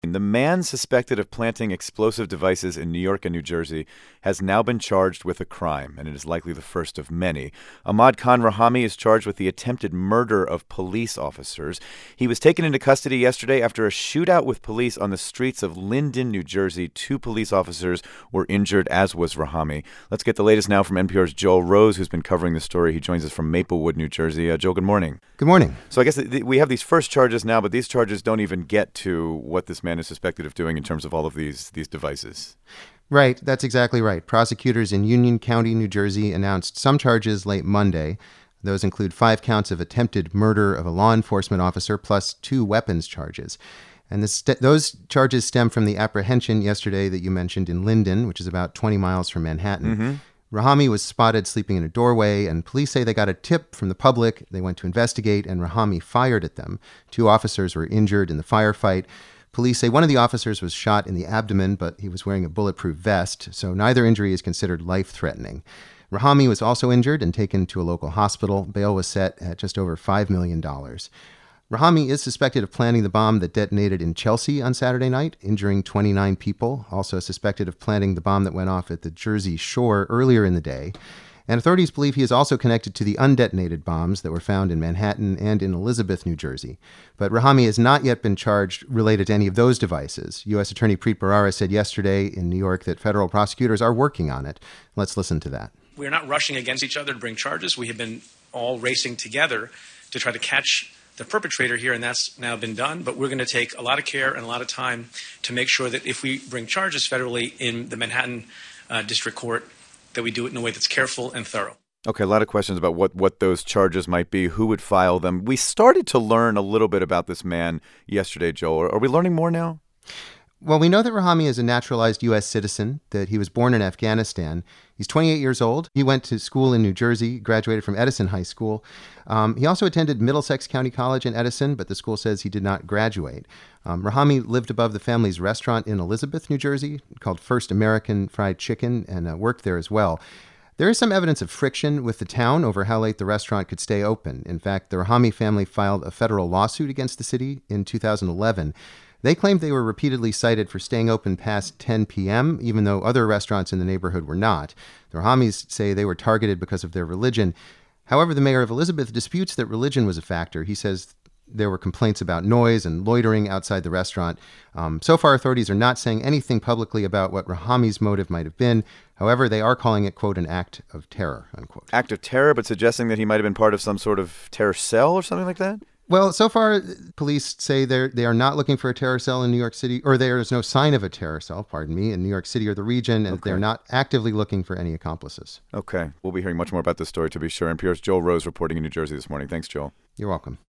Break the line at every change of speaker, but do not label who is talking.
The man suspected of planting explosive devices in New York and New Jersey has now been charged with a crime, and it is likely the first of many. Ahmad Khan Rahami is charged with the attempted murder of police officers. He was taken into custody yesterday after a shootout with police on the streets of Linden, New Jersey. 2 police officers were injured, as was Rahami. Let's get the latest now from NPR's Joel Rose, who's been covering the story. He joins us from Maplewood, New Jersey. Joel, good morning.
Good morning.
So I guess we have these first charges now, but these charges don't even get to what this man is suspected of doing in terms of all of these devices.
Right, that's exactly right. Prosecutors in Union County, New Jersey announced some charges late Monday. Those include 5 counts of attempted murder of a law enforcement officer plus 2 weapons charges. And those charges stem from the apprehension yesterday that you mentioned in Linden, which is about 20 miles from Manhattan.
Mm-hmm.
Rahami was spotted sleeping in a doorway, and police say they got a tip from the public. They went to investigate, and Rahami fired at them. 2 officers were injured in the firefight. Police say one of the officers was shot in the abdomen, but he was wearing a bulletproof vest, so neither injury is considered life-threatening. Rahami was also injured and taken to a local hospital. Bail was set at just over $5 million. Rahami is suspected of planning the bomb that detonated in Chelsea on Saturday night, injuring 29 people. Also suspected of planting the bomb that went off at the Jersey Shore earlier in the day. And authorities believe he is also connected to the undetonated bombs that were found in Manhattan and in Elizabeth, New Jersey. But Rahami has not yet been charged related to any of those devices. U.S. Attorney Preet Bharara said yesterday in New York that federal prosecutors are working on it. Let's listen to that.
We're not rushing against each other to bring charges. We have been all racing together to try to catch the perpetrator here, and that's now been done. But we're going to take a lot of care and a lot of time to make sure that if we bring charges federally in the Manhattan District Court, that we do it in a way that's careful and thorough.
Okay, a lot of questions about what those charges might be, who would file them. We started to learn a little bit about this man yesterday, Joel. Are we learning more now?
Well, we know that Rahami is a naturalized U.S. citizen, that he was born in Afghanistan. He's 28 years old. He went to school in New Jersey, graduated from Edison High School. He also attended Middlesex County College in Edison, but the school says he did not graduate. Rahami lived above the family's restaurant in Elizabeth, New Jersey, called First American Fried Chicken, and worked there as well. There is some evidence of friction with the town over how late the restaurant could stay open. In fact, the Rahami family filed a federal lawsuit against the city in 2011. They claimed they were repeatedly cited for staying open past 10 p.m., even though other restaurants in the neighborhood were not. The Rahamis say they were targeted because of their religion. However, the mayor of Elizabeth disputes that religion was a factor. He says there were complaints about noise and loitering outside the restaurant. So far, authorities are not saying anything publicly about what Rahami's motive might have been. However, they are calling it, quote, an act of terror, unquote.
Act of terror, but suggesting that he might have been part of some sort of terror cell or something like that?
Well, so far, police say they are not looking for a terror cell in New York City, or there is no sign of a terror cell, in New York City or the region, and they're not actively looking for any accomplices.
Okay. We'll be hearing much more about this story, to be sure. NPR's Joel Rose reporting in New Jersey this morning. Thanks, Joel.
You're welcome.